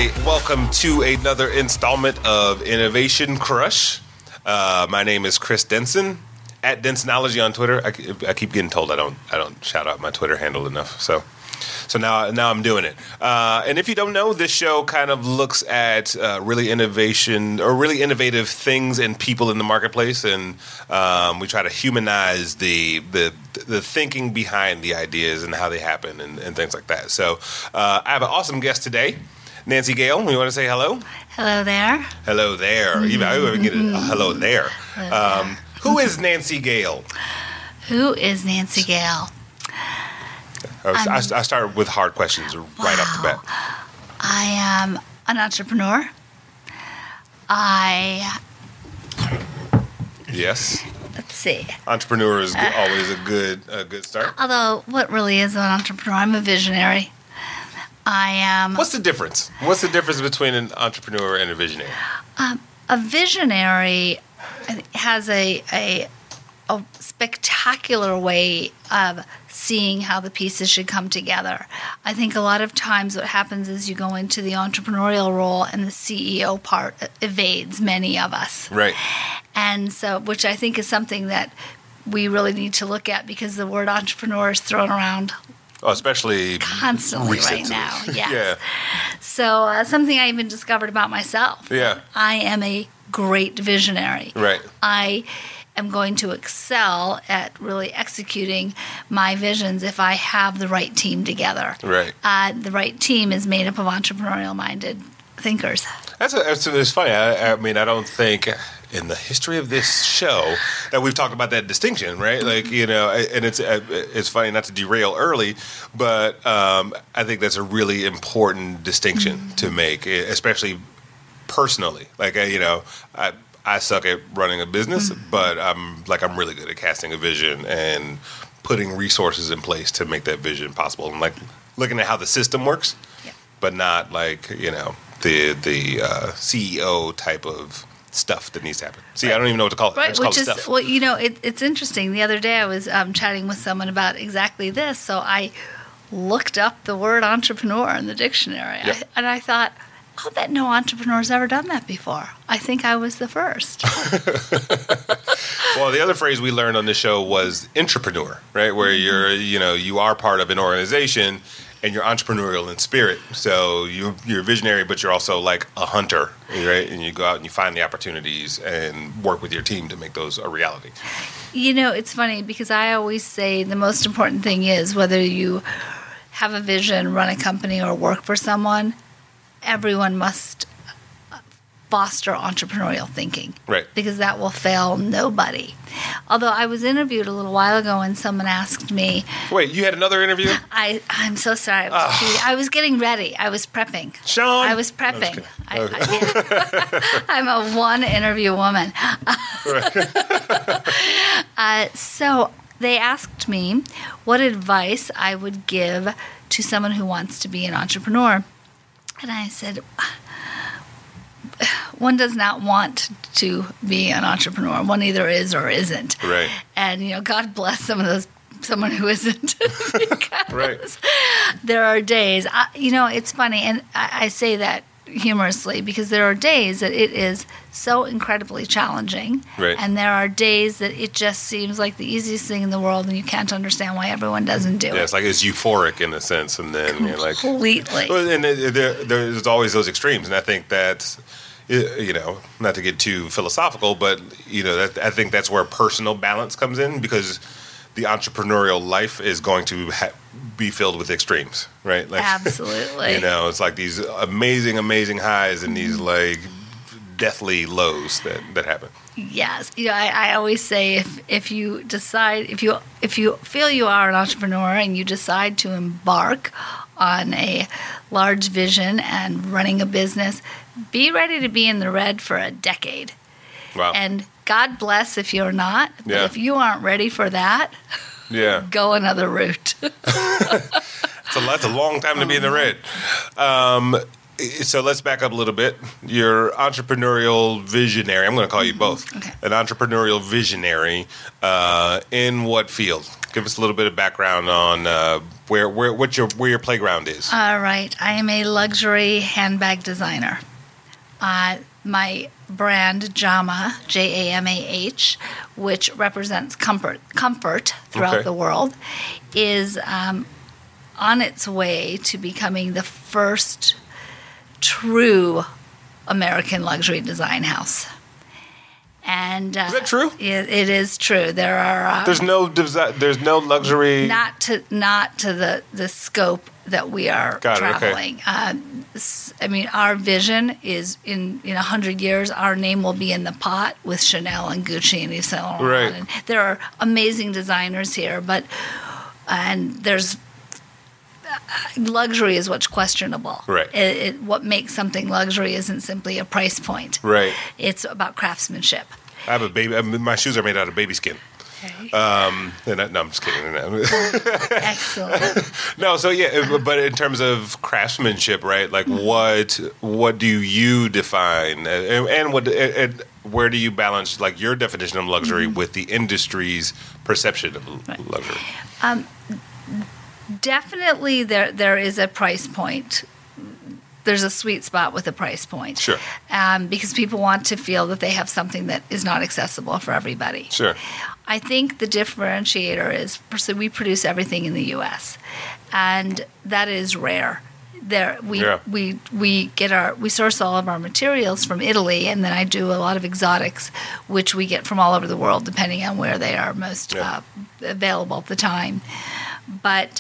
everybody. Welcome to another installment of Innovation Crush. My name is Chris Denson, at Densonology on Twitter. I keep getting told I don't shout out my Twitter handle enough, so now I'm doing it. And if you don't know, this show kind of looks at really innovative things and people in the marketplace, and we try to humanize the thinking behind the ideas and how they happen and things like that. So I have an awesome guest today, Nancy Gale. You want to say hello? Hello there. Hello there. I even get a hello there. Who is Nancy Gale? Who is Nancy Gale? I start with hard questions right off the bat. I am an entrepreneur. Yes. Let's see. Entrepreneur is always a good start. Although, what really is an entrepreneur? I'm a visionary. I am. What's the difference? What's the difference between an entrepreneur and a visionary? A visionary has a spectacular way of seeing how the pieces should come together. I think a lot of times what happens is you go into the entrepreneurial role and the CEO part evades many of us. Right. And so, which I think is something that we really need to look at, because the word entrepreneur is thrown around especially constantly recently. right now. Yes. Yeah. So something I even discovered about myself. Yeah. I am a great visionary. Right. I am going to excel at really executing my visions if I have the right team together. Right. The right team is made up of entrepreneurial-minded thinkers. It's funny. I mean, I don't think in the history of this show that we've talked about that distinction, right? Like, you know, and it's funny not to derail early, but I think that's a really important distinction to make, especially personally. Like, I suck at running a business, but I'm really good at casting a vision and putting resources in place to make that vision possible, and like looking at how the system works, but not like, the CEO type of stuff that needs to happen. See, I don't even know what to call it. Right, which is stuff. well, it's interesting. The other day I was chatting with someone about exactly this. So I looked up the word entrepreneur in the dictionary, and I thought, I'll bet no entrepreneur's ever done that before. I think I was the first. Well, the other phrase we learned on the show was intrapreneur, right? Where you are part of an organization and you're entrepreneurial in spirit. So you're a visionary, but you're also like a hunter, right? And you go out and you find the opportunities and work with your team to make those a reality. It's funny because I always say the most important thing is whether you have a vision, run a company, or work for someone, everyone must foster entrepreneurial thinking. Right. Because that will fail nobody. Although I was interviewed a little while ago and someone asked me... Wait, you had another interview? I'm so sorry. I was getting ready. I was prepping. Sean? I was prepping. I'm a one-interview woman. So they asked me what advice I would give to someone who wants to be an entrepreneur. And I said, one does not want to be an entrepreneur. One either is or isn't. Right. And, God bless someone who isn't. Right. There are days, it's funny, and I say that humorously because there are days that it is so incredibly challenging. Right. And there are days that it just seems like the easiest thing in the world and you can't understand why everyone doesn't do it. Yeah, it's like it's euphoric in a sense, and then you're like... Completely. And there's always those extremes, and I think that's, not to get too philosophical, but, I think that's where personal balance comes in, because the entrepreneurial life is going to be filled with extremes, right? Like, absolutely. It's like these amazing, amazing highs and these like deathly lows that happen. Yes, I always say if you feel you are an entrepreneur and you decide to embark on a large vision and running a business, be ready to be in the red for a decade. Wow. And God bless if you're not. But if you aren't ready for that, go another route. That's a long time to be in the red. So let's back up a little bit. You're entrepreneurial visionary. I'm going to call you both. Okay. An entrepreneurial visionary in what field? Give us a little bit of background on where your playground is. All right. I am a luxury handbag designer. My brand, Jama, Jamah, which represents comfort throughout Okay. the world, is on its way to becoming the first true American luxury design house. And Is that true? It is true. There are There's no luxury. not to the scope that we are Got it, okay. traveling. I mean, our vision is in 100 years, our name will be in the pot with Chanel and Gucci and Yves Saint Laurent. Right. And there are amazing designers here, and there's luxury is what's questionable. Right. What makes something luxury isn't simply a price point. Right. It's about craftsmanship. I have a baby. My shoes are made out of baby skin. Okay. No, I'm just kidding. Excellent. No, so yeah, but in terms of craftsmanship, right? Like, what do you define, and where do you balance like your definition of luxury with the industry's perception of luxury? Definitely, there is a price point. There's a sweet spot with a price point. Sure. Because people want to feel that they have something that is not accessible for everybody. Sure. I think the differentiator is so we produce everything in the U.S. and that is rare. We source all of our materials from Italy, and then I do a lot of exotics, which we get from all over the world, depending on where they are most available at the time. But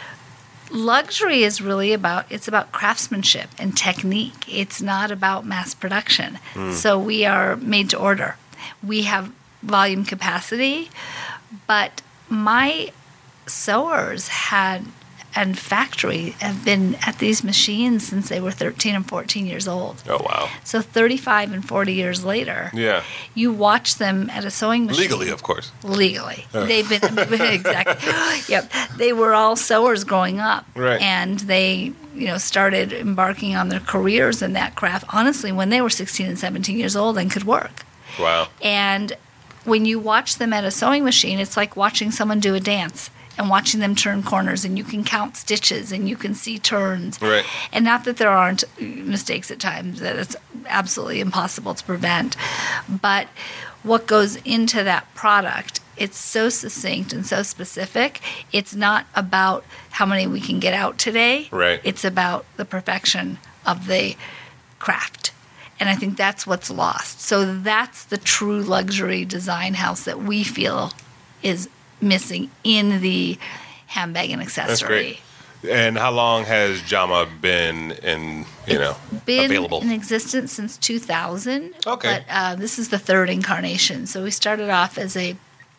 luxury is really about craftsmanship and technique. It's not about mass production. So we are made to order. We have volume capacity, but my sewers and factory have been at these machines since they were 13 and 14 years old. Oh, wow. So 35 and 40 years later, Yeah. you watch them at a sewing machine. Legally, of course. Legally. They've been, exactly. Yep. They were all sewers growing up. Right. And they, started embarking on their careers in that craft, honestly, when they were 16 and 17 years old and could work. Wow. And when you watch them at a sewing machine, it's like watching someone do a dance and watching them turn corners, and you can count stitches and you can see turns. Right. And not that there aren't mistakes at times, that it's absolutely impossible to prevent. But what goes into that product, it's so succinct and so specific. It's not about how many we can get out today. Right. It's about the perfection of the craft. And I think that's what's lost. So that's the true luxury design house that we feel is missing in the handbag and accessory. That's great. And how long has Jama been available? In existence since 2000. Okay. But this is the third incarnation. So we started off as a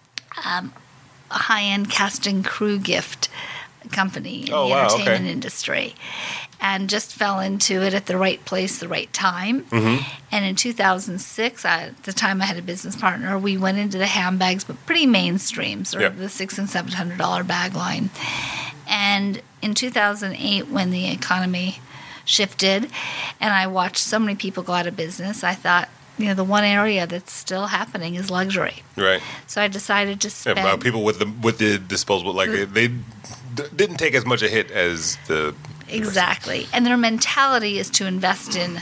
high-end cast and crew gift company in the entertainment industry, and just fell into it at the right place, the right time. Mm-hmm. And in 2006, at the time I had a business partner, we went into the handbags, but pretty mainstream, sort of the $600 and $700 bag line. And in 2008, when the economy shifted and I watched so many people go out of business, I thought, the one area that's still happening is luxury. Right. So I decided to spend... Yeah, people with the disposable, they didn't take as much a hit as the... Exactly. And their mentality is to invest in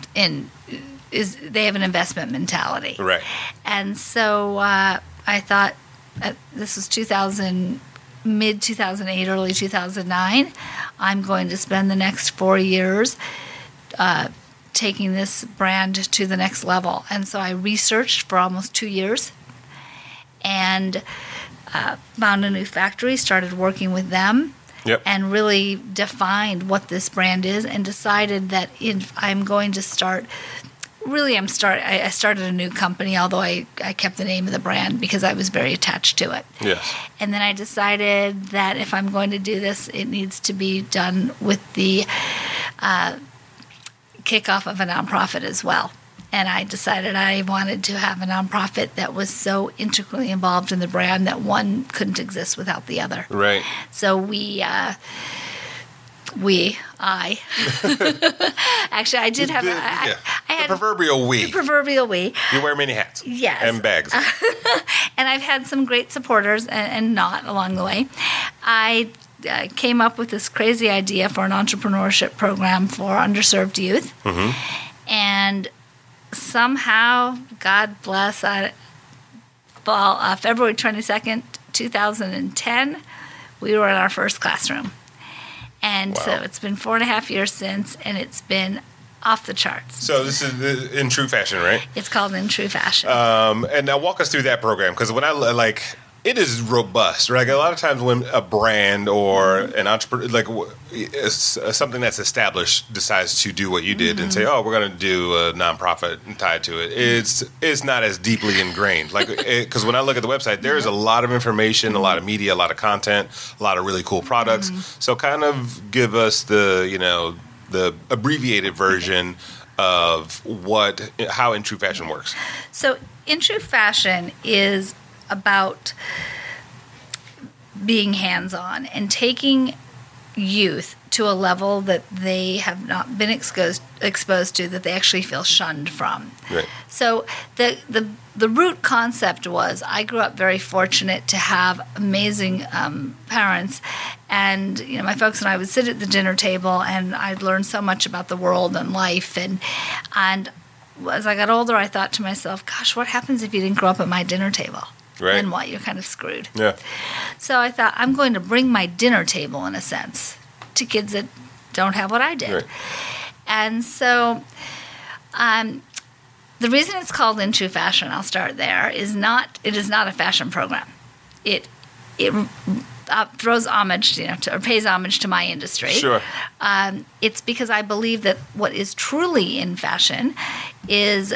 they have an investment mentality. Right. And so I thought, this was mid 2008, early 2009, I'm going to spend the next 4 years taking this brand to the next level. And so I researched for almost 2 years and found a new factory, started working with them. Yep. And really defined what this brand is, and decided that I'm going to start. Really, I started a new company, although I kept the name of the brand because I was very attached to it. Yes. And then I decided that if I'm going to do this, it needs to be done with the kickoff of a nonprofit as well. And I decided I wanted to have a nonprofit that was so integrally involved in the brand that one couldn't exist without the other. Right. So we I. Actually, I did have. I had the proverbial we. The proverbial we. You wear many hats. Yes. And bags. And I've had some great supporters and not along the way. I came up with this crazy idea for an entrepreneurship program for underserved youth. Mm-hmm. And somehow, God bless, February 22nd, 2010, we were in our first classroom. And so it's been 4.5 years since, and it's been off the charts. So this is in true fashion, right? It's called In True Fashion. And now walk us through that program, because when it is robust, right? Like a lot of times when a brand or an entrepreneur, something that's established, decides to do what you did and say, "Oh, we're going to do a nonprofit and tied to it," it's not as deeply ingrained. Because when I look at the website, there is a lot of information, a lot of media, a lot of content, a lot of really cool products. So kind of give us the abbreviated version of how In True Fashion works. So In True Fashion is about being hands-on and taking youth to a level that they have not been exposed to, that they actually feel shunned from. Right. So the root concept was, I grew up very fortunate to have amazing parents, and my folks and I would sit at the dinner table, and I'd learn so much about the world and life, and as I got older, I thought to myself, gosh, what happens if you didn't grow up at my dinner table? Right. Then what? You're kind of screwed. Yeah. So I thought, I'm going to bring my dinner table, in a sense, to kids that don't have what I did. Right. And so the reason it's called In True Fashion, I'll start there, it is not a fashion program. It throws homage, or pays homage to my industry. Sure. It's because I believe that what is truly in fashion is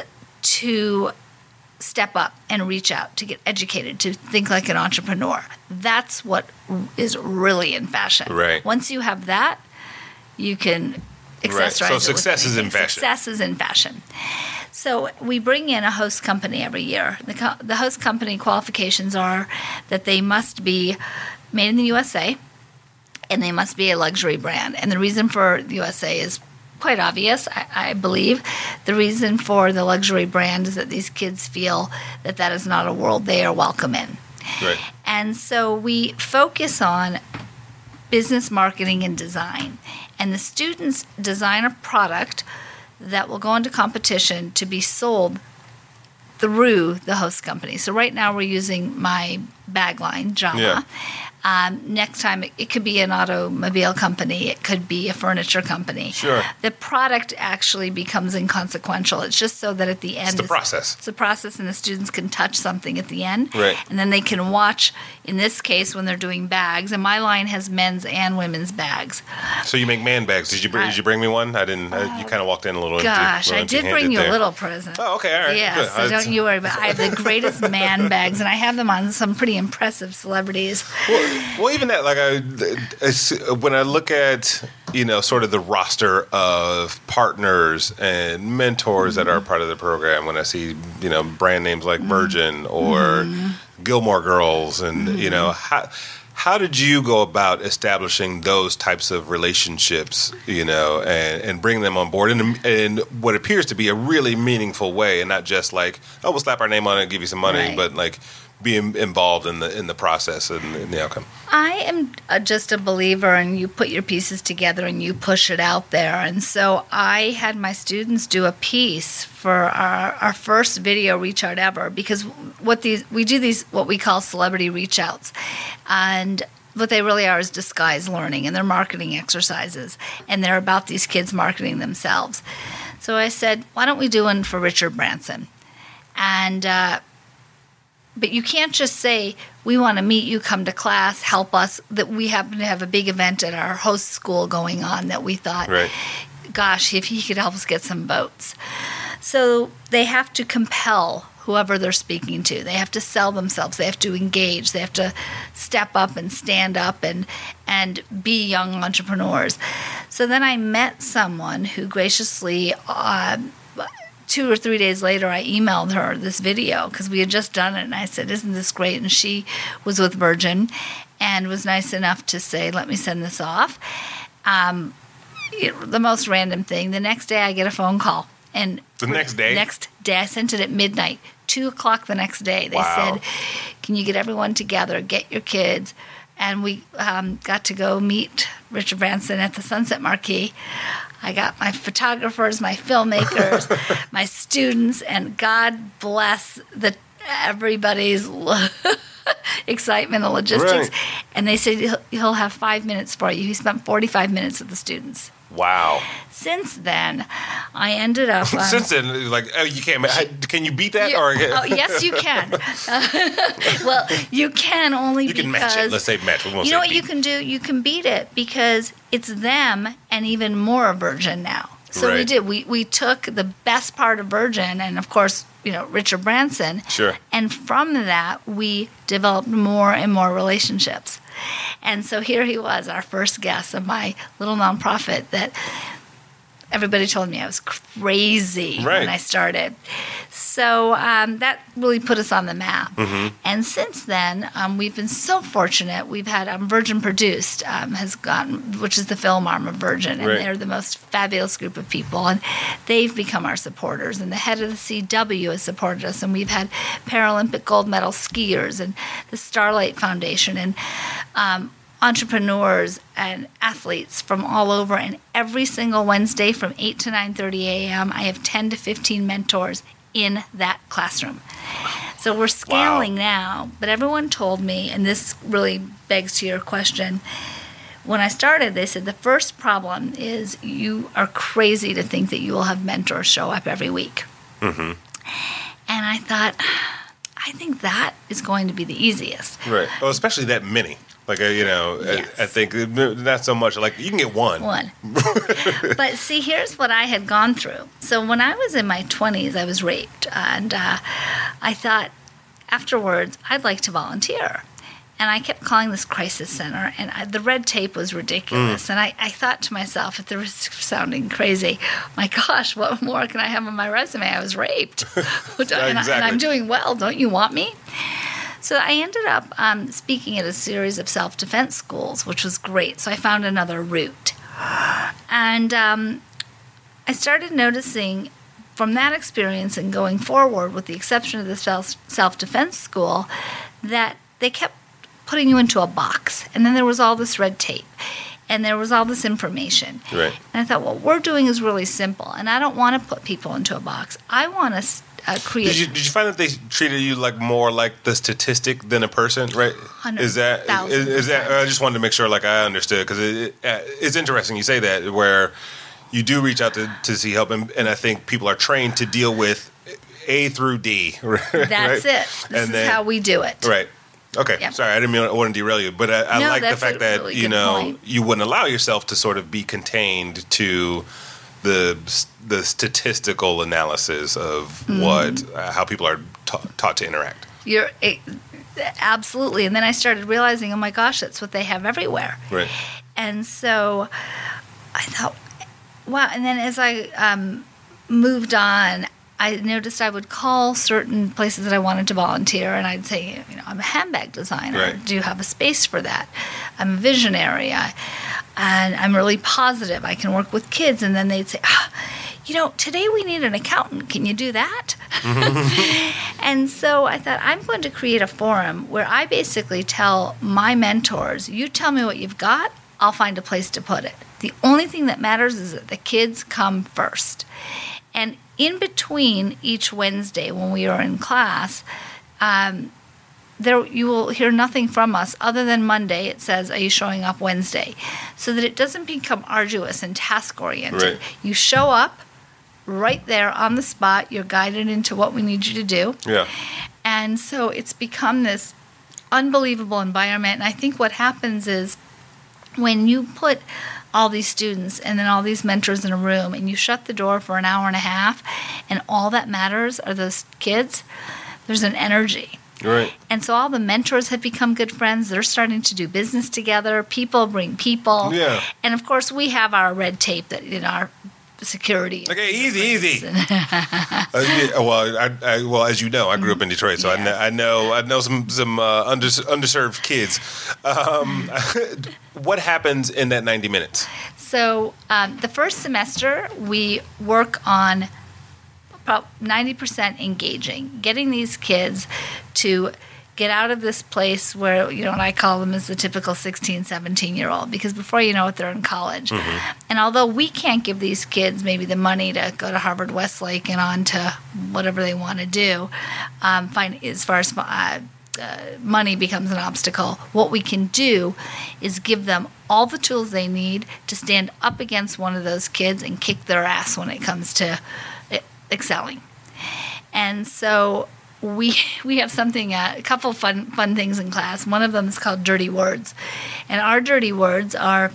to step up and reach out, to get educated, to think like an entrepreneur. That's what is really in fashion. Right. Once you have that, you can accessorize Right. So it success is in fashion. Success is in fashion. So we bring in a host company every year. The host company qualifications are that they must be made in the USA, and they must be a luxury brand. And the reason for the USA is quite obvious, I believe. The reason for the luxury brand is that these kids feel that is not a world they are welcome in. Right. And so we focus on business, marketing, and design. And the students design a product that will go into competition to be sold through the host company. So right now we're using my bag line, Jama. Yeah. Next time, it could be an automobile company. It could be a furniture company. Sure. The product actually becomes inconsequential. It's just so that at the end... It's the process. It's the process, and the students can touch something at the end. Right. And then they can watch, in this case, when they're doing bags. And my line has men's and women's bags. So you make man bags. Did you bring me one? I didn't. You kind of walked in a little. Gosh, I did bring you a little present. Oh, okay, all right. Yeah, Good. so don't you worry about it. I have the greatest man bags, and I have them on some pretty impressive celebrities. Well, even that, when I look at, sort of the roster of partners and mentors that are part of the program, when I see, brand names like Virgin or Gilmore Girls, and, how did you go about establishing those types of relationships, and bring them on board in what appears to be a really meaningful way, and not just like, oh, we'll slap our name on it and give you some money, Right. but like be involved in the process and in the outcome? I am just a believer, and you put your pieces together and you push it out there. And so I had my students do a piece for our first video reach out ever, because we do these what we call celebrity reach outs, and what they really are is disguise learning, and they're marketing exercises, and they're about these kids marketing themselves. So I said, why don't we do one for Richard Branson? And but you can't just say, we want to meet you, come to class, help us, that we happen to have a big event at our host school going on that we thought, Right. gosh, if he could help us get some boats. So they have to compel whoever they're speaking to. They have to sell themselves. They have to engage. They have to step up and stand up and be young entrepreneurs. So then I met someone who graciously 2 or 3 days later, I emailed her this video because we had just done it, and I said, isn't this great? And she was with Virgin and was nice enough to say, let me send this off. The most random thing. The next day I get a phone call. And The next day? Next day. I sent it at midnight. 2:00 the next day. They Wow. said, can you get everyone together, get your kids? And we got to go meet Richard Branson at the Sunset Marquee. I got my photographers, my filmmakers, my students, and God bless everybody's excitement and logistics. Right. And they said he'll have 5 minutes for you. He spent 45 minutes with the students. Wow. Since then, I ended up. Since then, like, oh, you can't. Can you beat that? Or Oh, yes, you can. Well, you can only you can because match it. Let's say match. We won't you know say what beat. you can do? You can beat it because it's them and even more Virgin now. So we Right. did. We took the best part of Virgin and, of course, Richard Branson. Sure. And from that, we developed more and more relationships. And so here he was, our first guest of my little nonprofit that everybody told me I was crazy Right. when I started. So that really put us on the map. Mm-hmm. And since then, we've been so fortunate. We've had Virgin Produced has gotten, which is the film arm of Virgin, and Right. they're the most fabulous group of people, and they've become our supporters. And the head of the CW has supported us, and we've had Paralympic gold medal skiers and the Starlight Foundation and entrepreneurs and athletes from all over. And every single Wednesday from 8 to 9:30 a.m., I have 10 to 15 mentors in that classroom. So we're scaling now, but everyone told me, and this really begs to your question, when I started, they said the first problem is you are crazy to think that you will have mentors show up every week. Mm-hmm. And I thought, I think that is going to be the easiest. Right. Well, especially that many. Like, Yes. I think not so much. Like, you can get one. But see, here's what I had gone through. So when I was in my 20s, I was raped. And I thought afterwards, I'd like to volunteer. And I kept calling this crisis center, and the red tape was ridiculous. And I thought to myself, at the risk of sounding crazy, my gosh, what more can I have on my resume? I was raped. And I'm doing well. Don't you want me? So I ended up speaking at a series of self-defense schools, which was great. So I found another route. And I started noticing from that experience and going forward, with the exception of the self-defense school, that they kept putting you into a box. And then there was all this red tape. And there was all this information. Right. And I thought, what we're doing is really simple. And I don't want to put people into a box. I want to create. Did you find that they treated you like more like the statistic than a person? Right? 100,000%. Is that? I just wanted to make sure, like, I understood, because it's interesting you say that, where you do reach out to see help, and I think people are trained to deal with A through D. Right? That's it. This is how we do it. Right. Okay. Yep. Sorry, I didn't want to derail you, but I No, like the that's fact a that really good point. you wouldn't allow yourself to sort of be contained to the statistical analysis of how people are taught to interact. Absolutely. And then I started realizing, oh my gosh, that's what they have everywhere. Right. And so I thought, wow. And then as I moved on, I noticed I would call certain places that I wanted to volunteer, and I'd say, I'm a handbag designer. Right. Do you have a space for that? I'm a visionary, and I'm really positive. I can work with kids. And then they'd say, today we need an accountant. Can you do that? And so I thought, I'm going to create a forum where I basically tell my mentors, you tell me what you've got, I'll find a place to put it. The only thing that matters is that the kids come first. And in between each Wednesday when we are in class, you will hear nothing from us other than Monday. It says, are you showing up Wednesday? So that it doesn't become arduous and task-oriented. Right. You show up right there on the spot. You're guided into what we need you to do. Yeah. And so it's become this unbelievable environment. And I think what happens is when you put all these students and then all these mentors in a room and you shut the door for an hour and a half and all that matters are those kids, there's an energy. Right. And so all the mentors have become good friends. They're starting to do business together. People bring people. Yeah. And of course we have our red tape that our security. Okay, easy. Well, as you know, I grew up in Detroit, so Yes. I know some underserved kids. What happens in that 90 minutes? So the first semester, we work on 90% engaging, getting these kids to get out of this place where, what I call them is the typical 16, 17-year-old, because before you know it, they're in college. Mm-hmm. And although we can't give these kids maybe the money to go to Harvard Westlake and on to whatever they want to do, as far as money becomes an obstacle, what we can do is give them all the tools they need to stand up against one of those kids and kick their ass when it comes to excelling. And so we have something, a couple fun things in class. One of them is called dirty words. And our dirty words are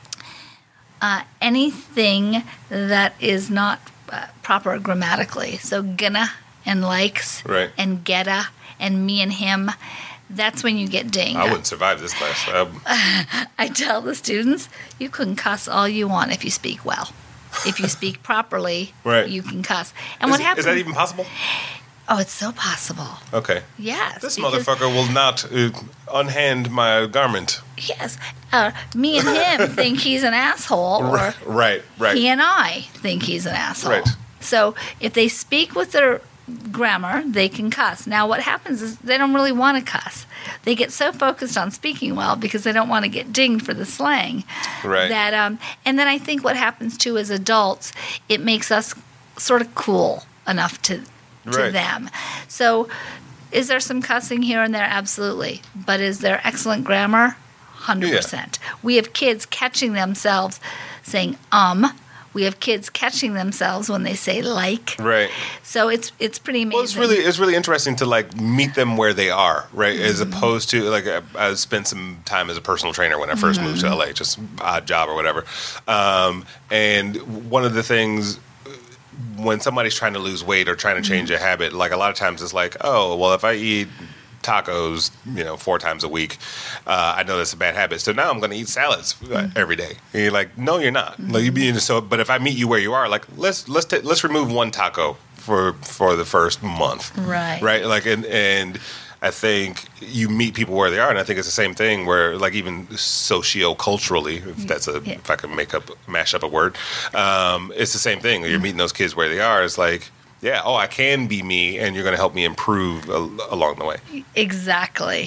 anything that is not proper grammatically. So gonna and likes Right. and getta and me and him. That's when you get dinged. I wouldn't survive this class. I tell the students, you can cuss all you want if you speak well. If you speak properly, Right. you can cuss. And what happens? Is that even possible? Oh, it's so possible. Okay. Yes. This because- motherfucker will not unhand my garment. Yes. Me and him think he's an asshole, or Right. he and I think he's an asshole. Right. So if they speak with their grammar, they can cuss. Now, what happens is they don't really want to cuss. They get so focused on speaking well because they don't want to get dinged for the slang. Right. That, and then I think what happens too as adults, it makes us sort of cool enough to Right. them. So, is there some cussing here and there? Absolutely. But is there excellent grammar? 100%. We have kids catching themselves saying We have kids catching themselves when they say like. Right. So it's pretty amazing. Well, it's really interesting to like meet them where they are, right? As opposed to like I spent some time as a personal trainer when I first moved to LA, just odd job or whatever. And one of the things when somebody's trying to lose weight or trying to change a habit, like a lot of times it's like, oh, well, if I eat tacos, 4 times a week, I know that's a bad habit. So now I'm going to eat salads every day. And you're like, no, you're not. Like, but if I meet you where you are, like let's remove one taco for the first month, right? Like, and I think you meet people where they are, and I think it's the same thing where, like, even socio-culturally, if I can mash up a word, it's the same thing. You're meeting those kids where they are. It's like, yeah, I can be me, and you're going to help me improve along the way. Exactly.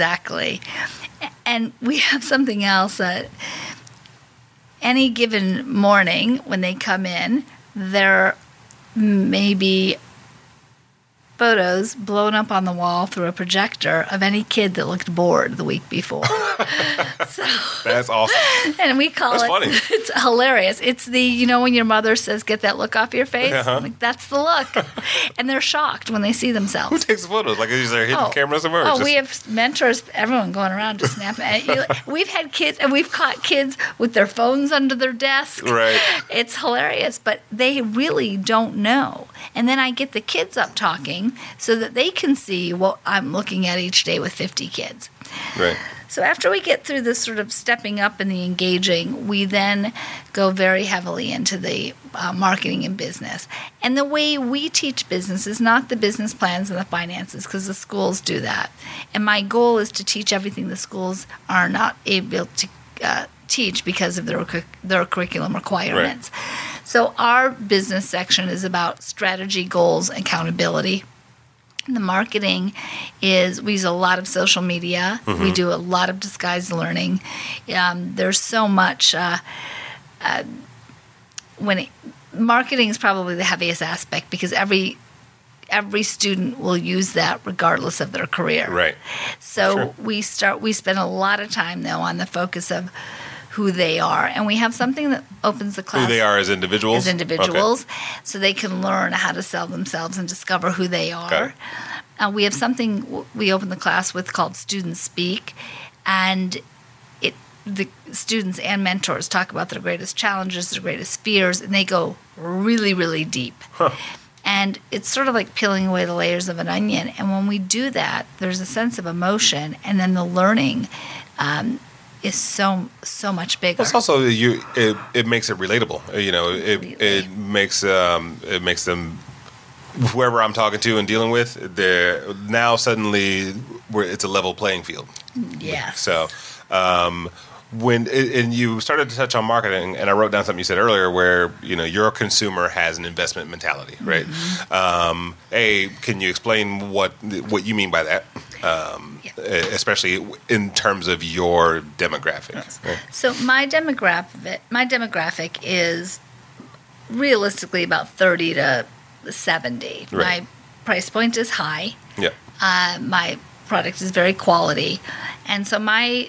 And we have something else that any given morning when they come in, there may be photos blown up on the wall through a projector of any kid that looked bored the week before. That's awesome. And we call That's it, funny. It's hilarious. It's the, when your mother says, get that look off your face? Uh-huh. Like, that's the look. And they're shocked when they see Who themselves. takes photos? Like, is there a hidden camera somewhere? Oh, we have mentors, everyone going around just snapping. We've had kids, and we've caught kids with their phones under their desk. Right. It's hilarious, but they really don't know. And then I get the kids up talking so that they can see what I'm looking at each day with 50 kids. Right. So after we get through this sort of stepping up and the engaging, we then go very heavily into the marketing and business. And the way we teach business is not the business plans and the finances, because the schools do that. And my goal is to teach everything the schools are not able to teach because of their curriculum requirements. Right. So our business section is about strategy, goals, accountability. The marketing is, we use a lot of social media. Mm-hmm. We do a lot of disguised learning. There's so much. Marketing is probably the heaviest aspect because every student will use that regardless of their career. Right. So sure. We spend a lot of time though on the focus of who they are, and we have something that opens the class. Who they are as individuals? So they can learn how to sell themselves and discover who they are. We have something we open the class with called Student Speak, and the students and mentors talk about their greatest challenges, their greatest fears, and they go really, really deep. Huh. And it's sort of like peeling away the layers of an onion. And when we do that, there's a sense of emotion, and then the learning is so much bigger. It's also it makes it relatable. It makes them, whoever I'm talking to and dealing with, they're now suddenly it's a level playing field. Yes. So and you started to touch on marketing, and I wrote down something you said earlier where your consumer has an investment mentality, right? Can you explain what you mean by that? Especially in terms of your demographic. Yes. Right? So my demographic is realistically about 30 to 70. Right. My price point is high. Yeah. My product is very quality, and so my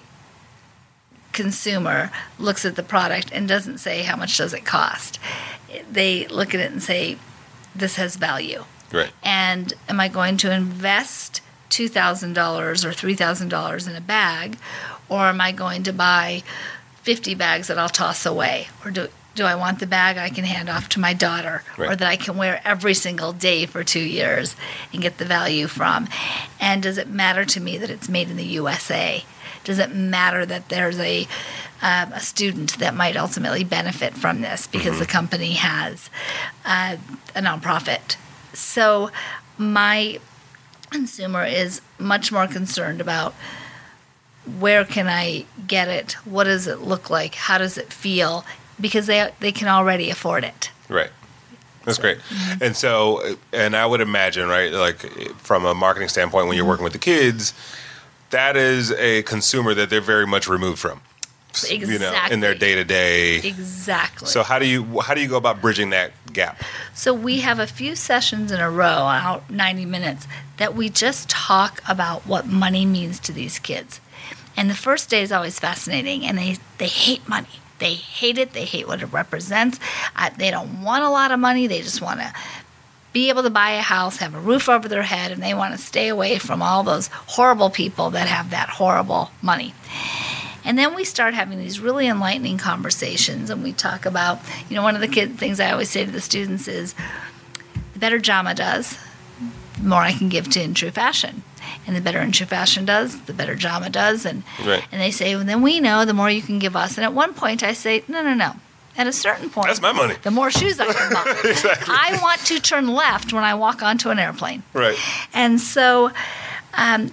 consumer looks at the product and doesn't say how much does it cost. They look at it and say, this has value. Right. And am I going to invest $2,000 or $3,000 in a bag, or am I going to buy 50 bags that I'll toss away? Or do I want the bag I can hand off to my daughter, right, or that I can wear every single day for 2 years and get the value from? And does it matter to me that it's made in the USA? Does it matter that there's a student that might ultimately benefit from this because the company has a nonprofit? So my consumer is much more concerned about where can I get it, what does it look like, how does it feel, because they can already afford it. Right. That's great. And so, and I would imagine, right, like from a marketing standpoint, when you're working with the kids, that is a consumer that they're very much removed from. Exactly. In their day-to-day. Exactly. So how do you go about bridging that gap? So we have a few sessions in a row, out 90 minutes, that we just talk about what money means to these kids. And the first day is always fascinating, and they hate money. They hate it. They hate what it represents. They don't want a lot of money. They just want to be able to buy a house, have a roof over their head, and they want to stay away from all those horrible people that have that horrible money. And then we start having these really enlightening conversations, and we talk about, one of the things I always say to the students is, the better Jama does, the more I can give to In True Fashion. And the better In True Fashion does, the better Jama does. And they say, well, then we know the more you can give us. And at one point I say, no. At a certain point, that's my money. The more shoes I can buy. Exactly. I want to turn left when I walk onto an airplane. Right. And so, and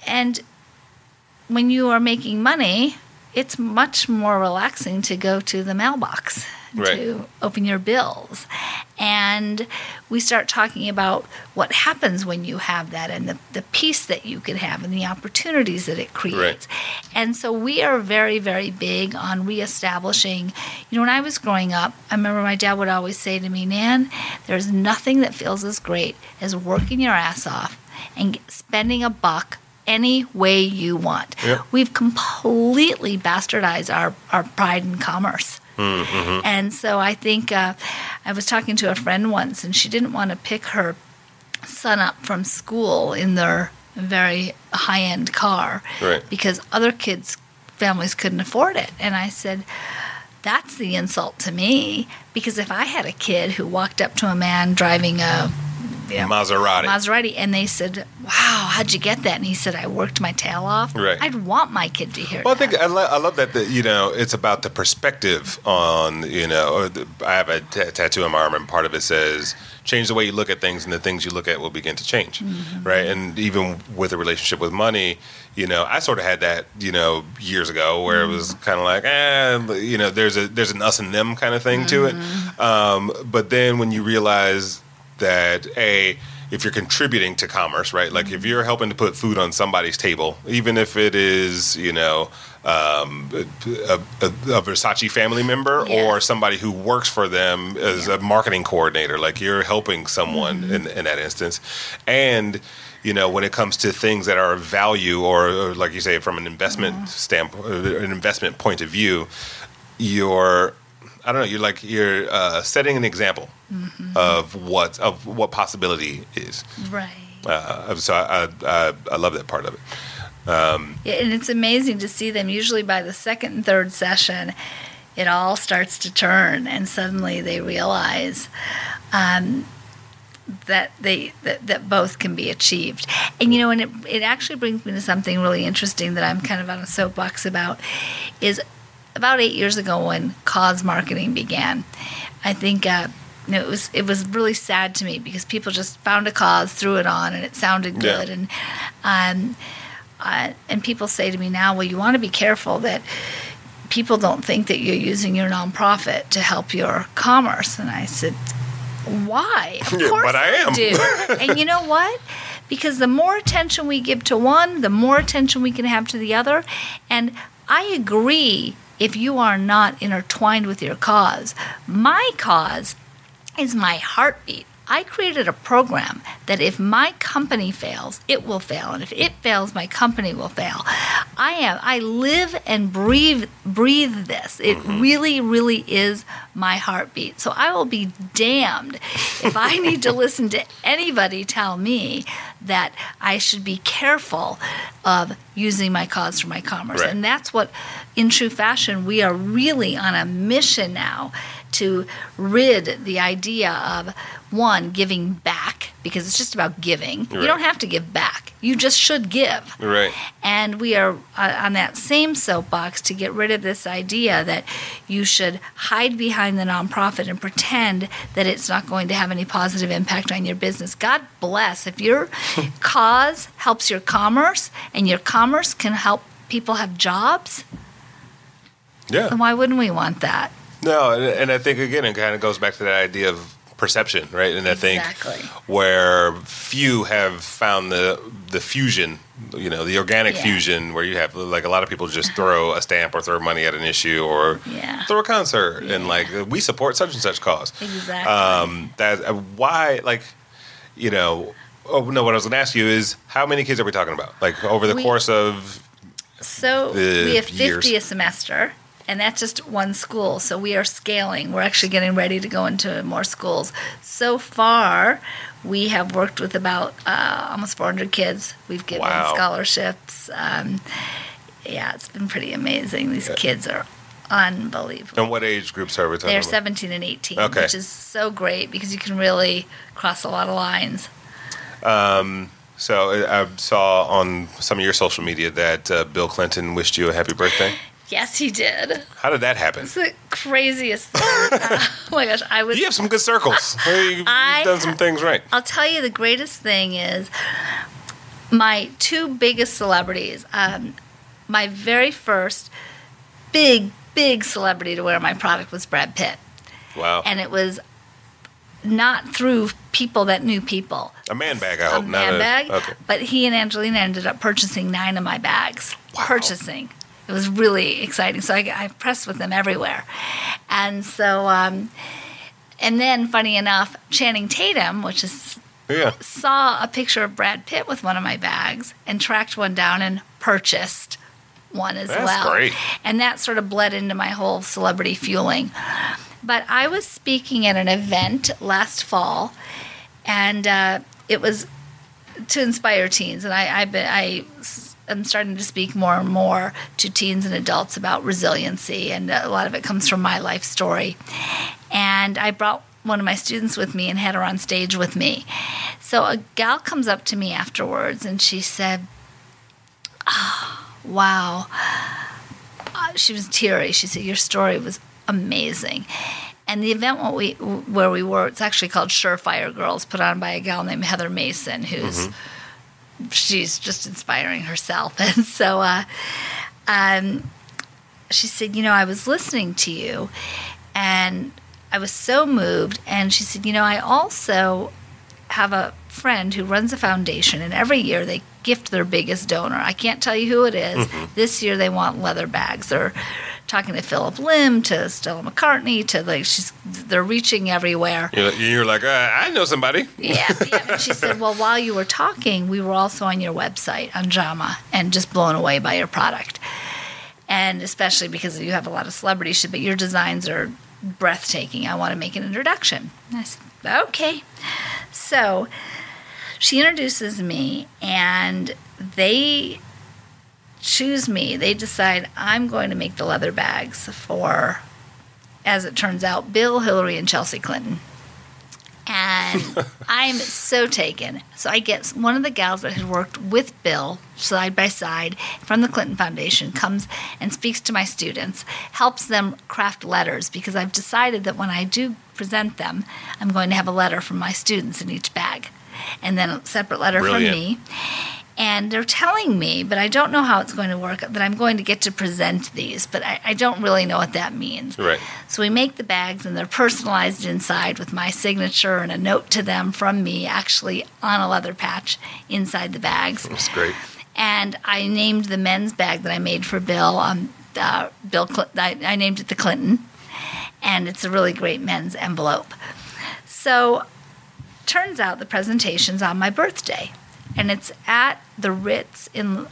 when you are making money, it's much more relaxing to go to the mailbox, to open your bills. And we start talking about what happens when you have that, and the peace that you can have and the opportunities that it creates. Right. And so we are very, very big on reestablishing. When I was growing up, I remember my dad would always say to me, Nan, there's nothing that feels as great as working your ass off and spending a buck any way you want. Yep. We've completely bastardized our pride in commerce. Mm-hmm. And so I think I was talking to a friend once, and she didn't want to pick her son up from school in their very high-end car because other kids' families couldn't afford it. And I said, that's the insult to me, because if I had a kid who walked up to a man driving a Maserati, and they said, wow, how'd you get that? And he said, I worked my tail off. Right. I'd want my kid to hear that. I think I love that it's about the perspective on, I have a tattoo on my arm, and part of it says, change the way you look at things, and the things you look at will begin to change. Mm-hmm. Right. And even with a relationship with money, I sort of had that, years ago, where it was kind of like, there's an us and them kind of thing to it. But then when you realize that if you're contributing to commerce, right? Like if you're helping to put food on somebody's table, even if it is, a Versace family member or somebody who works for them as a marketing coordinator, like you're helping someone in that instance. And when it comes to things that are of value, or like you say, from an investment standpoint, an investment point of view, you're setting an example of what possibility is. Right. So I love that part of it. And it's amazing to see them. Usually by the second and third session, it all starts to turn, and suddenly they realize that both can be achieved. And and it actually brings me to something really interesting that I'm kind of on a soapbox about. Is about 8 years ago when cause marketing began. I think it was really sad to me because people just found a cause, threw it on, and it sounded good. And people say to me now, well, you want to be careful that people don't think that you're using your nonprofit to help your commerce. And I said, why? Of course but I am. Do. And you know what? Because the more attention we give to one, the more attention we can have to the other. And I agree if you are not intertwined with your cause. My cause is my heartbeat. I created a program that if my company fails, it will fail. And if it fails, my company will fail. I live and breathe this. It really, really is my heartbeat. So I will be damned if I need to listen to anybody tell me that I should be careful of using my cause for my commerce. Right. And that's what, in true fashion, we are really on a mission now to rid the idea of, one, giving back, because it's just about giving. Right. You don't have to give back. You just should give. Right. And we are on that same soapbox to get rid of this idea that you should hide behind the nonprofit and pretend that it's not going to have any positive impact on your business. God bless. If your cause helps your commerce and your commerce can help people have jobs, then why wouldn't we want that? No, and I think, again, it kind of goes back to that idea of perception, right? And I think Exactly. where few have found the fusion, the organic fusion, where you have, like, a lot of people just throw a stamp or throw money at an issue or throw a concert and, like, we support such and such cause. Exactly. Why, like, oh, no, what I was going to ask you is, how many kids are we talking about? Like, over the course of So we have 50 years. a semester. And that's just one school. So we are scaling. We're actually getting ready to go into more schools. So far, we have worked with about almost 400 kids. We've given scholarships. It's been pretty amazing. These kids are unbelievable. And what age groups are we talking They're about? 17 and 18, Okay. which is so great because you can really cross a lot of lines. So I saw on some of your social media that Bill Clinton wished you a happy birthday. Yes, he did. How did that happen? It's the craziest thing. Oh my gosh, You have some good circles. You've done some things right. I'll tell you the greatest thing is my two biggest celebrities. My very first big celebrity to wear my product was Brad Pitt. Wow. And it was not through people that knew people. A man bag, I hope. A man bag. Okay. But he and Angelina ended up purchasing 9 of my bags. Wow. Purchasing. It was really exciting. So I pressed with them everywhere. And so, and then, funny enough, Channing Tatum, saw a picture of Brad Pitt with one of my bags and tracked one down and purchased one as well. That's great. And that sort of bled into my whole celebrity fueling. But I was speaking at an event last fall, and it was to inspire teens. And I'm starting to speak more and more to teens and adults about resiliency, and a lot of it comes from my life story. And I brought one of my students with me and had her on stage with me. So a gal comes up to me afterwards, and she said, "Oh, wow." She was teary. She said, "Your story was amazing." And the event where we were, it's actually called Surefire Girls, put on by a gal named Heather Mason, who's she's just inspiring herself. And so she said, I was listening to you, and I was so moved. And she said, I also have a friend who runs a foundation, and every year they gift their biggest donor. I can't tell you who it is. This year they want leather bags. They're talking to Philip Lim, to Stella McCartney, to they're reaching everywhere. You're like, I know somebody. Yeah. And she said, well, while you were talking, we were also on your website on JAMA and just blown away by your product. And especially because you have a lot of celebrities, but your designs are breathtaking. I want to make an introduction. And I said, okay. So she introduces me, and they choose me. They decide I'm going to make the leather bags for, as it turns out, Bill, Hillary, and Chelsea Clinton. And I'm so taken. So I get one of the gals that had worked with Bill side by side from the Clinton Foundation comes and speaks to my students, helps them craft letters, because I've decided that when I do present them, I'm going to have a letter from my students in each bag, and then a separate letter Brilliant. from me. And they're telling me, but I don't know how it's going to work, that I'm going to get to present these, but I don't really know what that means. Right. So we make the bags, and they're personalized inside with my signature and a note to them from me, actually on a leather patch inside the bags. That's great. And I named the men's bag that I made for Bill, I named it the Clinton, and it's a really great men's envelope. So turns out the presentation's on my birthday, and it's at the Ritz in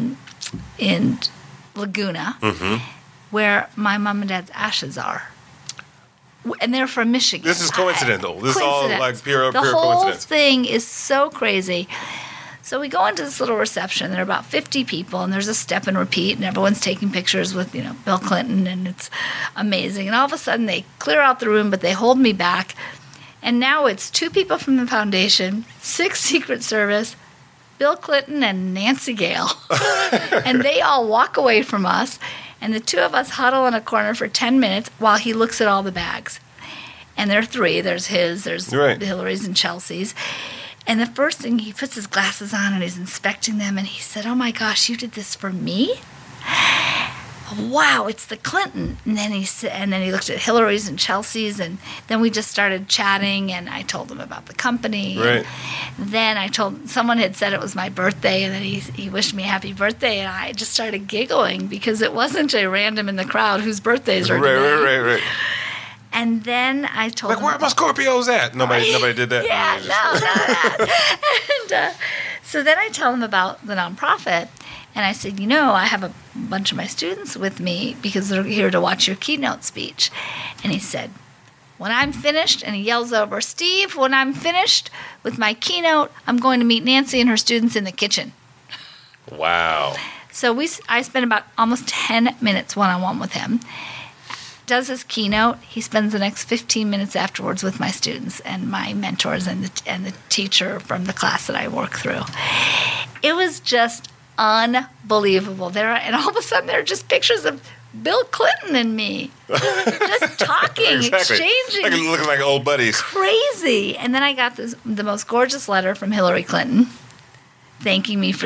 Laguna, where my mom and dad's ashes are. And they're from Michigan. This is coincidental. This is all like pure The whole coincidence. thing is so crazy. So we go into this little reception. There are about 50 people, and there's a step and repeat, and everyone's taking pictures with, Bill Clinton, and it's amazing. And all of a sudden, they clear out the room, but they hold me back. And now it's 2 people from the foundation, 6 Secret Service, Bill Clinton, and Nancy Gale. And they all walk away from us, and the 2 of us huddle in a corner for 10 minutes while he looks at all the bags. And there are 3. There's his, there's Right. Hillary's and Chelsea's. And the first thing, he puts his glasses on and he's inspecting them, and he said, "Oh my gosh, you did this for me? Wow, it's the Clinton." And then he looked at Hillary's and Chelsea's, and then we just started chatting, and I told him about the company. Right. And then someone had said it was my birthday, and then he wished me a happy birthday, and I just started giggling because it wasn't a random in the crowd whose birthdays are today. Right. And then I told Like, him, where are my Scorpios at? Nobody did that. yeah, no, that. And so then I tell him about the nonprofit, and I said, I have a bunch of my students with me because they're here to watch your keynote speech. And he said, "When I'm finished," and he yells over, "Steve, when I'm finished with my keynote, I'm going to meet Nancy and her students in the kitchen." Wow. So I spent about almost 10 minutes one-on-one with him. Does his keynote. He spends the next 15 minutes afterwards with my students and my mentors and the teacher from the class that I work through. It was just unbelievable. And all of a sudden, there are just pictures of Bill Clinton and me, just talking, exchanging, like looking like old buddies. Crazy. And then I got the most gorgeous letter from Hillary Clinton, thanking me for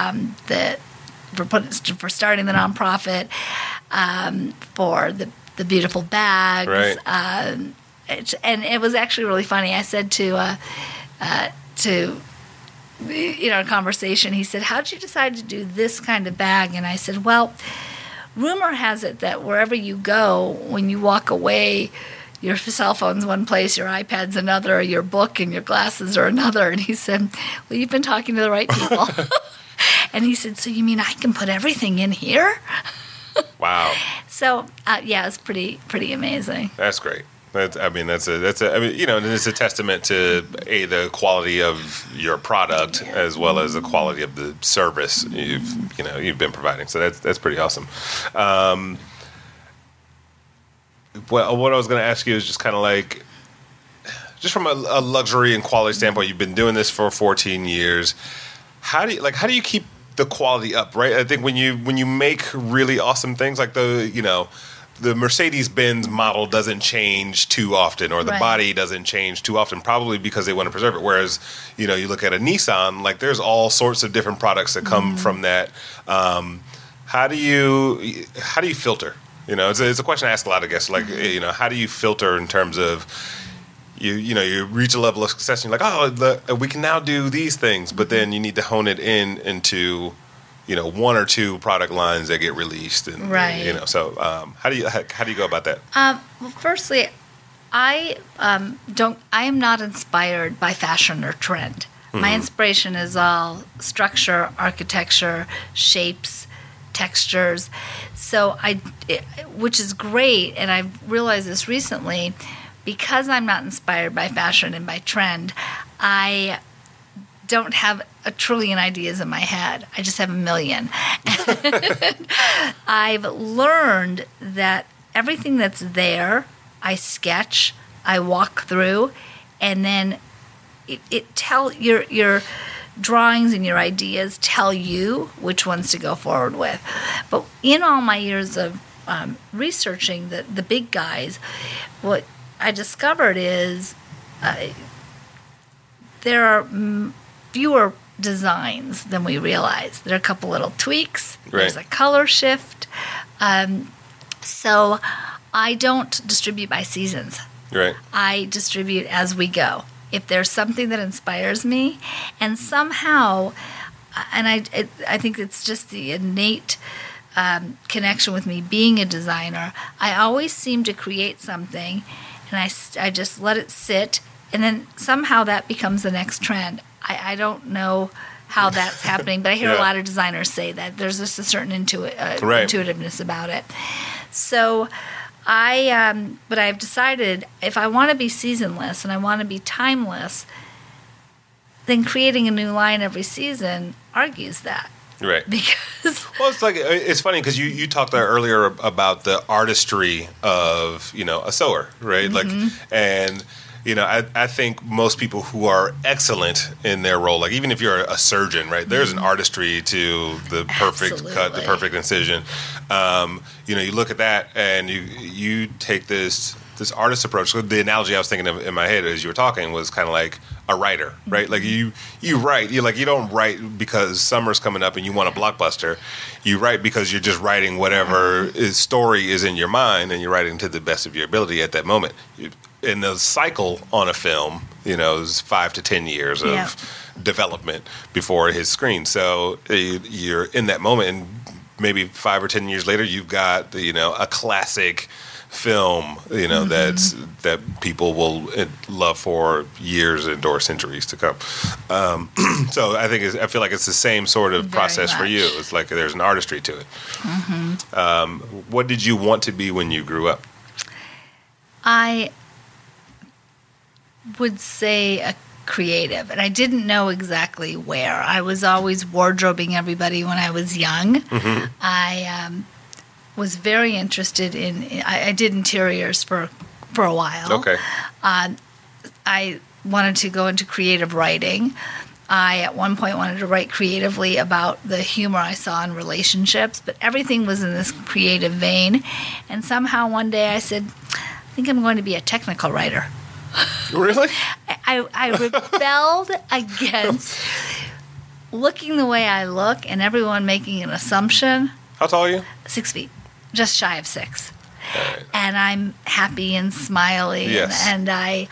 for starting the nonprofit, for the beautiful bags. Right. And it was actually really funny. I said to a conversation, he said, "How'd you decide to do this kind of bag?" And I said, "Well, rumor has it that wherever you go, when you walk away, your cell phone's one place, your iPad's another, your book and your glasses are another." And he said, "Well, you've been talking to the right people." And he said, "So you mean I can put everything in here?" Wow. So it's pretty amazing. That's great. It's a testament to the quality of your product as well as the quality of the service you've been providing. So that's pretty awesome. Well, what I was going to ask you is just kind of like, just from a luxury and quality standpoint, you've been doing this for 14 years. How do you keep the quality up, right? I think when you make really awesome things like the Mercedes-Benz model doesn't change too often, or the body doesn't change too often, probably because they want to preserve it. Whereas, you look at a Nissan, like there's all sorts of different products that come from that. How do you filter? It's a question I ask a lot of guests. Like, how do you filter in terms of you reach a level of success and you're like, we can now do these things, but then you need to hone it into 1 or 2 product lines that get released, and so how do you go about that? Well, firstly, I am not inspired by fashion or trend. My inspiration is all structure, architecture, shapes, textures. So which is great, and I've realized this recently, because I'm not inspired by fashion and by trend, I don't have a trillion ideas in my head. I just have a million. I've learned that everything that's there, I sketch, I walk through, and then it tell your drawings and your ideas tell you which ones to go forward with. But in all my years of researching the big guys, what I discovered is there are fewer designs than we realize. There are a couple little tweaks. Right. There's a color shift. So I don't distribute by seasons. Right. I distribute as we go. If there's something that inspires me, and somehow, and I think it's just the innate connection with me being a designer, I always seem to create something, and I just let it sit, and then somehow that becomes the next trend. I don't know how that's happening, but I hear a lot of designers say that. There's just a certain intuitiveness about it. So but I've decided if I want to be seasonless and I want to be timeless, then creating a new line every season argues that. Right. Because it's funny because you talked there earlier about the artistry of a sewer, right? Mm-hmm. And I think most people who are excellent in their role, like even if you're a surgeon, right, there's an artistry to the perfect cut, the perfect incision. You look at that and you take this artist approach. So the analogy I was thinking of in my head as you were talking was kind of like a writer, right? Like you write, you don't write because summer's coming up and you want a blockbuster. You write because you're just writing whatever story is in your mind, and you're writing to the best of your ability at that moment. In the cycle on a film, is 5 to 10 years of development before it hits screen. So you're in that moment, and maybe 5 or 10 years later, you've got a classic film, that people will love for years and/or centuries to come. So I feel like it's the same sort of process for you. It's like there's an artistry to it. Mm-hmm. What did you want to be when you grew up? I would say a creative, and I didn't know exactly where. I was always wardrobing everybody when I was young. Mm-hmm. I was very interested I did interiors for a while. Okay. I wanted to go into creative writing. I, at one point, wanted to write creatively about the humor I saw in relationships, but everything was in this creative vein. And somehow one day I said, I think I'm going to be a technical writer. Really? I rebelled against looking the way I look and everyone making an assumption. How tall are you? 6 feet, just shy of 6. Right. And I'm happy and smiley. Yes. And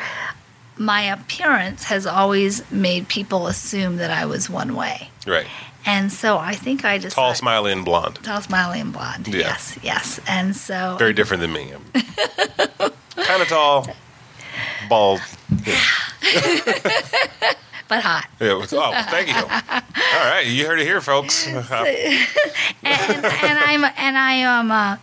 my appearance has always made people assume that I was one way. Right. And so I think I just tall, smiley, and blonde. Tall, smiley, and blonde. Yeah. Yes. And so very different than me. Kind of tall, bald. Yeah. But hot. Yeah. Oh, thank you. All right, you heard it here, folks. and I am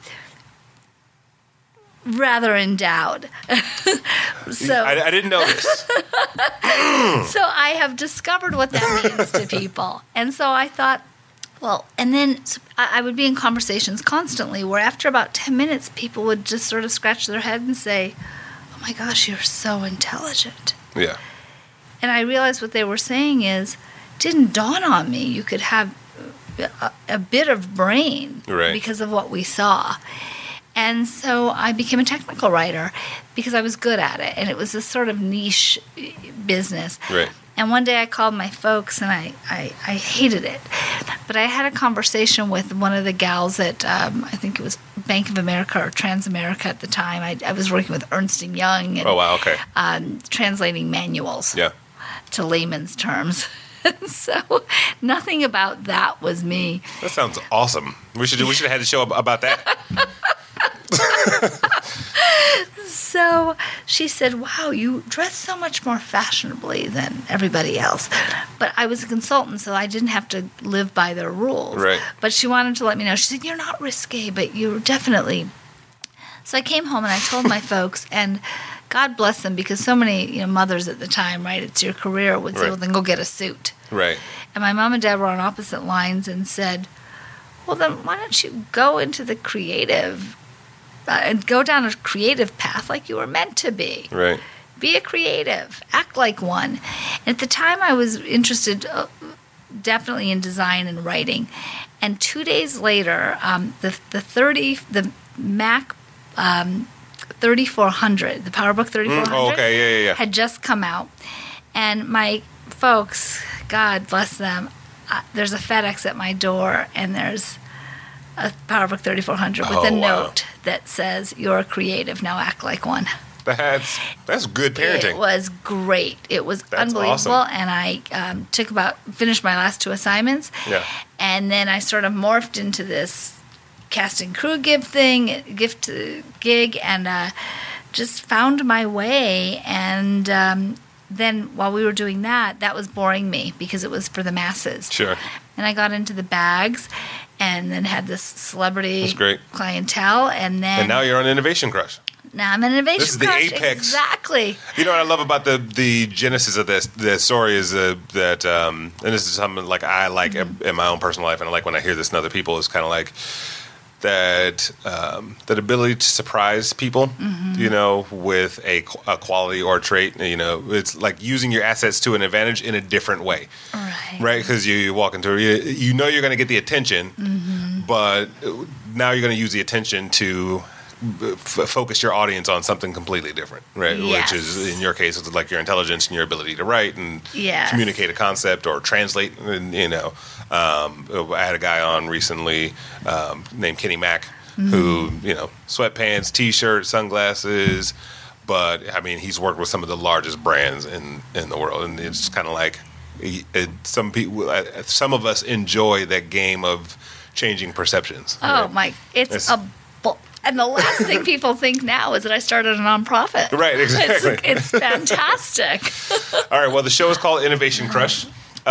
rather endowed. So I didn't know this. So I have discovered what that means to people, and so I thought, well, and then I would be in conversations constantly where after about 10 minutes, people would just sort of scratch their head and say, "Oh my gosh, you're so intelligent." Yeah. And I realized what they were saying is, didn't dawn on me you could have a bit of brain because of what we saw. And so I became a technical writer because I was good at it. And it was this sort of niche business. Right. And one day I called my folks and I hated it. But I had a conversation with one of the gals at, I think it was Bank of America or Transamerica at the time. I was working with Ernst & Young and oh, wow, okay. Translating manuals to layman's terms. So nothing about that was me. That sounds awesome. We should have had a show about that. So she said, "Wow, you dress so much more fashionably than everybody else." But I was a consultant, so I didn't have to live by their rules. Right. But she wanted to let me know. She said, "You're not risque, but you're definitely." So I came home and I told my folks, and God bless them, because so many mothers at the time, right, it's your career, would say, "Well, then go get a suit." Right. And my mom and dad were on opposite lines and said, "Well, then why don't you go into the creative and go down a creative path like you were meant to be?" Right. Be a creative. Act like one. And at the time, I was interested definitely in design and writing. And 2 days later, the Mac 3400, the PowerBook 3400, had just come out. And my folks, God bless them, there's a FedEx at my door, and there's a PowerBook 3400 with a note that says, "You're a creative, now act like one." That's good parenting. It was great. It was unbelievable. Awesome. And I finished my last 2 assignments. Yeah. And then I sort of morphed into this cast and crew gig, and just found my way. And then while we were doing that was boring me because it was for the masses. Sure. And I got into the bags, and then had this celebrity clientele, and now you're on Innovation Crush. Now I'm an Innovation This is the Crush. apex. Exactly. You know what I love about the genesis of the story is that, and this is something like I like in my own personal life, and I like when I hear this in other people, is kind of like that ability to surprise people, you know, with a quality or a trait. You know, it's like using your assets to an advantage in a different way, right? Because you walk into you know you're going to get the attention, but now you're going to use the attention to focus your audience on something completely different, right? Yes. Which is, in your case, it's like your intelligence and your ability to write and communicate a concept or translate. And, you know, I had a guy on recently named Kenny Mack, who, you know, sweatpants, T-shirt, sunglasses, but I mean, he's worked with some of the largest brands in the world, and it's kind of like some people, some of us enjoy that game of changing perceptions. Oh right? my! And the last thing people think now is that I started a nonprofit. Right, exactly. It's fantastic. All right, well, the show is called Innovation Crush.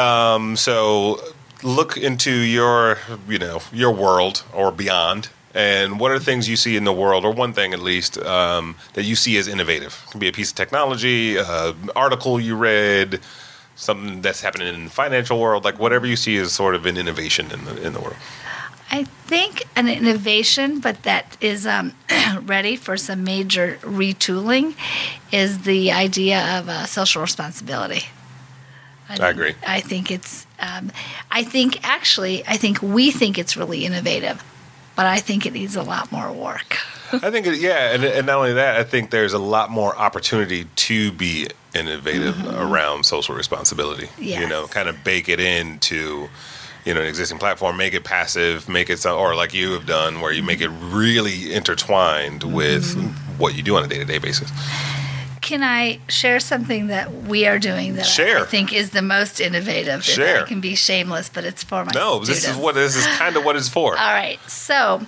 So look into your world or beyond, and what are things you see in the world, or one thing at least, that you see as innovative? It can be a piece of technology, article you read, something that's happening in the financial world, like whatever you see as sort of an innovation in the world. I think an innovation, but that is ready for some major retooling, is the idea of social responsibility. I agree. I think it's. I think we think it's really innovative, but I think it needs a lot more work. I think, and not only that, I think there's a lot more opportunity to be innovative around social responsibility. Yes. You know, kind of bake it into, you know, an existing platform, make it passive, make it so, or like you have done, where you make it really intertwined with what you do on a day-to-day basis. Can I share something that we are doing that I think is the most innovative? Share. It can be shameless, but it's for my students. This is kind of what it's for. All right. So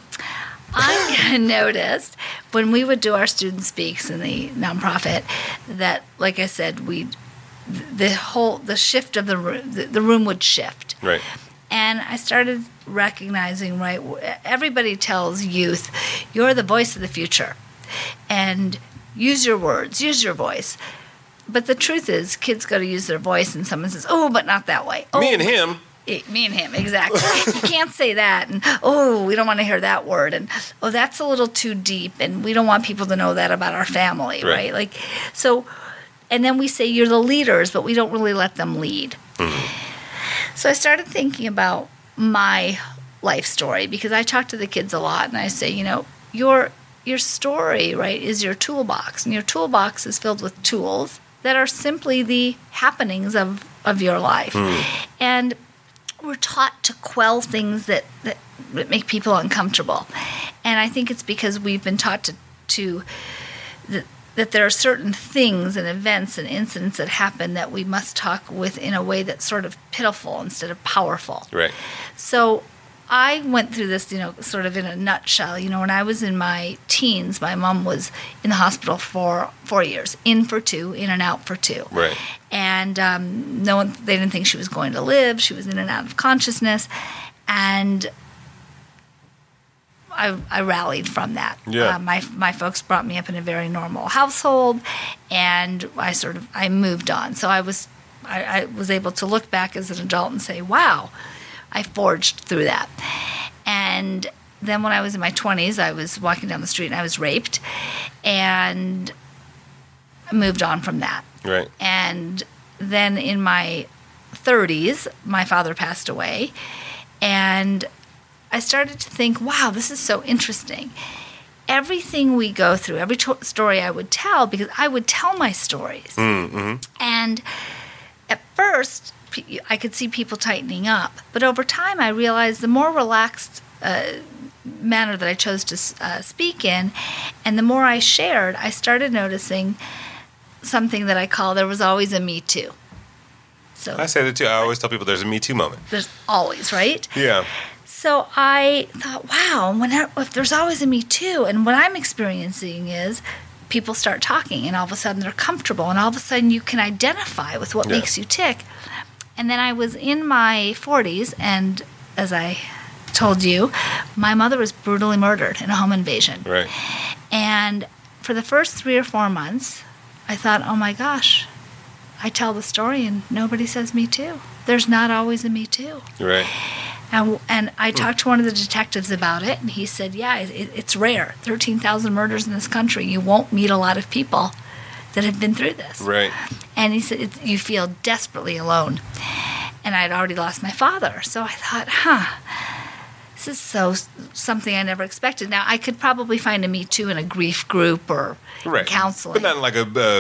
I noticed when we would do our student speaks in the nonprofit that, like I said, the shift of the room would shift. Right. And I started recognizing, right, everybody tells youth, you're the voice of the future. And use your words, use your voice. But the truth is, kids go to use their voice, and someone says, oh, but not that way. Oh, me and him, exactly. You can't say that. And, oh, we don't want to hear that word. And, oh, that's a little too deep. And we don't want people to know that about our family, right? Like, so, and then we say you're the leaders, but we don't really let them lead. So I started thinking about my life story, because I talk to the kids a lot, and I say, you know, your story, right, is your toolbox, and your toolbox is filled with tools that are simply the happenings of your life. And we're taught to quell things that make people uncomfortable. And I think it's because we've been taught that there are certain things and events and incidents that happen that we must talk with in a way that's sort of pitiful instead of powerful. Right. So I went through this, you know, sort of in a nutshell. You know, when I was in my teens, my mom was in the hospital for 4 years, in for 2, in and out for 2. Right. And they didn't think she was going to live. She was in and out of consciousness. And I rallied from that. Yeah. My folks brought me up in a very normal household, and I moved on. So I was able to look back as an adult and say, wow, I forged through that. And then when I was in my 20s, I was walking down the street and I was raped. And moved on from that. Right. And then in my 30s, my father passed away. And I started to think, wow, this is so interesting. Everything we go through, every story I would tell, because I would tell my stories. Mm-hmm. And at first, I could see people tightening up. But over time, I realized the more relaxed manner that I chose to speak in, and the more I shared, I started noticing something that I call there was always a me too. So I say that too. I always tell people there's a Me Too moment. there's always, right? Yeah. So I thought, wow, if there's always a me too, and what I'm experiencing is people start talking, and all of a sudden they're comfortable, and all of a sudden you can identify with what makes you tick. And then I was in my 40s, and as I told you, my mother was brutally murdered in a home invasion. Right. And for the first 3 or 4 months, I thought, oh my gosh, I tell the story and nobody says me too. There's not always a me too. Right. And I talked to one of the detectives about it, and he said, yeah, it's rare. 13,000 murders in this country. You won't meet a lot of people that have been through this. Right. And he said, you feel desperately alone. And I'd already lost my father. So I thought, this is something I never expected. Now, I could probably find a Me Too in a grief group or counseling. But not like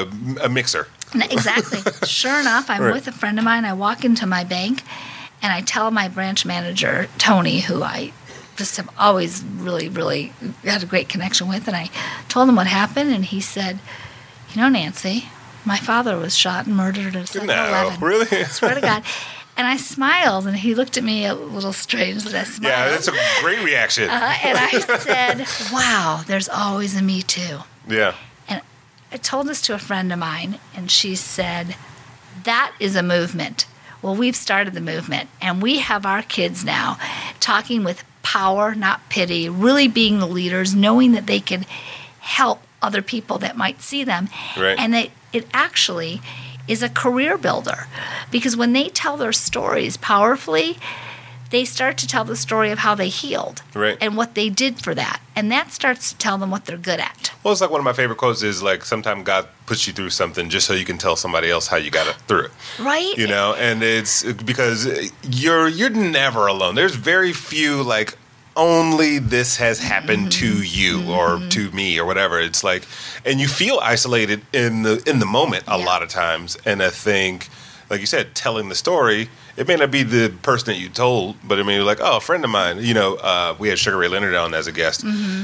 a mixer. Exactly. Sure enough, I'm with a friend of mine. I walk into my bank, and I tell my branch manager, Tony, who I just have always really, really had a great connection with, and I told him what happened, and he said, you know, Nancy, my father was shot and murdered at 7-Eleven. No, really? I swear to God. And I smiled, and he looked at me a little strange that I smiled. Yeah, that's a great reaction. And I said, wow, there's always a me too. Yeah. And I told this to a friend of mine, and she said, that is a movement. Well, we've started the movement, and we have our kids now talking with power, not pity, really being the leaders, knowing that they can help other people that might see them. Right. And it actually is a career builder, because when they tell their stories powerfully, they start to tell the story of how they healed and what they did for that. And that starts to tell them what they're good at. Well, it's like one of my favorite quotes is like, sometimes God puts you through something just so you can tell somebody else how you got through it. Right. You know, and it's because you're never alone. There's very few like, only this has happened to you or to me or whatever. It's like, and you feel isolated in the moment a lot of times. And I think, like you said, telling the story, it may not be the person that you told, but I mean, like, oh, a friend of mine, you know, we had Sugar Ray Leonard on as a guest,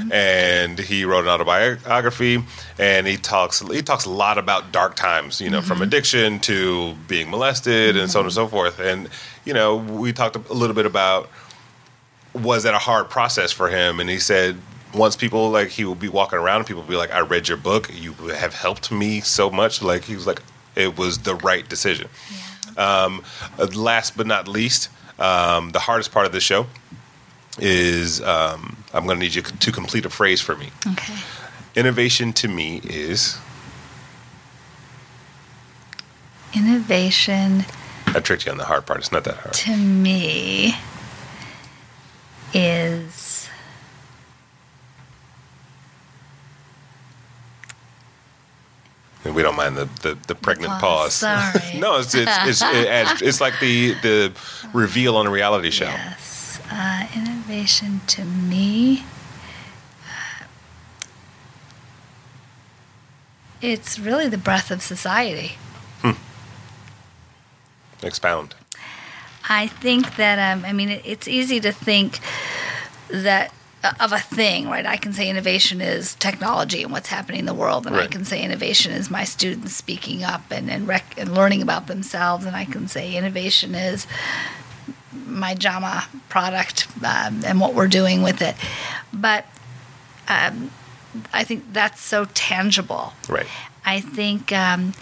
and he wrote an autobiography, and he talks a lot about dark times, you know, from addiction to being molested and so on and so forth. And, you know, we talked a little bit about, was that a hard process for him? And he said, once people, like, he will be walking around and people will be like, I read your book, you have helped me so much. Like, he was like, it was the right decision. Yeah. Last but not least, the hardest part of this show is I'm going to need you to complete a phrase for me. Okay. Innovation to me is? Innovation. I tricked you on the hard part. It's not that hard. To me is and we don't mind the pregnant pause. Sorry. No, it's like the reveal on a reality show. Yes. Innovation to me, it's really the breath of society. Expound. I think that, it's easy to think that of a thing, right? I can say innovation is technology and what's happening in the world, and I can say innovation is my students speaking up and learning about themselves, and I can say innovation is my JAMA product and what we're doing with it. But I think that's so tangible. Right. I think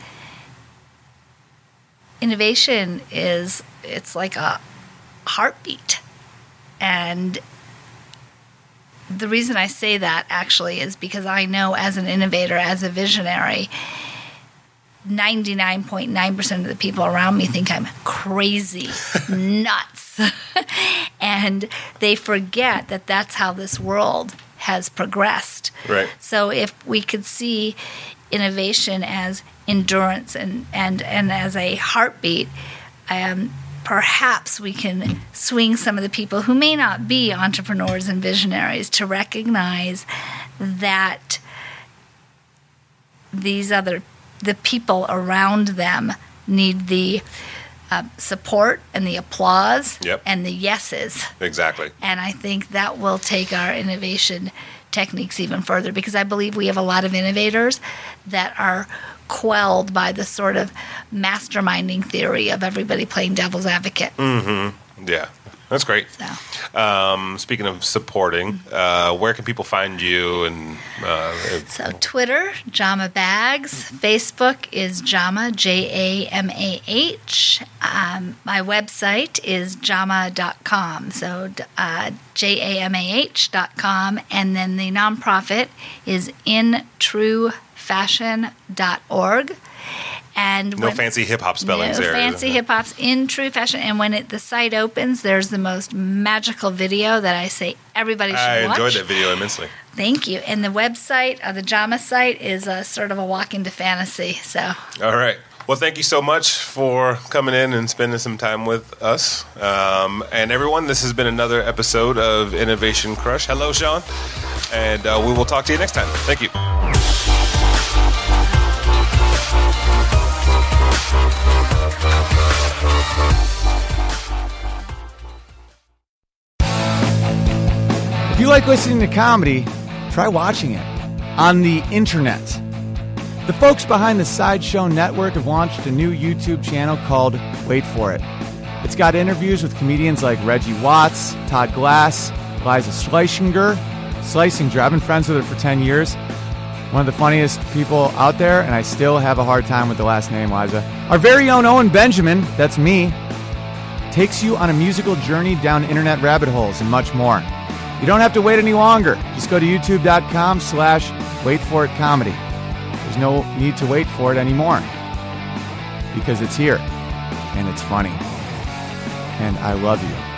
innovation it's like a heartbeat. And the reason I say that actually is because I know as an innovator, as a visionary, 99.9% of the people around me think I'm crazy, nuts. And they forget that that's how this world has progressed. Right. So if we could see innovation as endurance and as a heartbeat, perhaps we can swing some of the people who may not be entrepreneurs and visionaries to recognize that the people around them need the support and the applause and the yeses. Exactly. And I think that will take our innovation techniques even further, because I believe we have a lot of innovators that are quelled by the sort of masterminding theory of everybody playing devil's advocate. Mm-hmm. Yeah, that's great. So. Speaking of supporting, where can people find you? And so Twitter, Jama Bags. Facebook is Jama, Jamah. My website is jama.com. So jamah.com. And then the nonprofit is intruefashion.org. And no fancy hip hop spellings there. No fancy hip hops, in true fashion. And when the site opens, there's the most magical video that I say everybody should watch. I enjoyed that video immensely. Thank you. And the website, the Jama site, is sort of a walk into fantasy. So. All right. Well, thank you so much for coming in and spending some time with us. And everyone, this has been another episode of Innovation Crush. Hello, Sean. And we will talk to you next time. Thank you. If you like listening to comedy, try watching it on the internet. The folks behind the Sideshow Network have launched a new YouTube channel called Wait For It. It's got interviews with comedians like Reggie Watts, Todd Glass, Liza Schlesinger. I've been friends with her for 10 years. One of the funniest people out there, and I still have a hard time with the last name, Liza. Our very own Owen Benjamin, that's me, takes you on a musical journey down internet rabbit holes and much more. You don't have to wait any longer. Just go to youtube.com/waitforitcomedy. There's no need to wait for it anymore because it's here and it's funny. And I love you.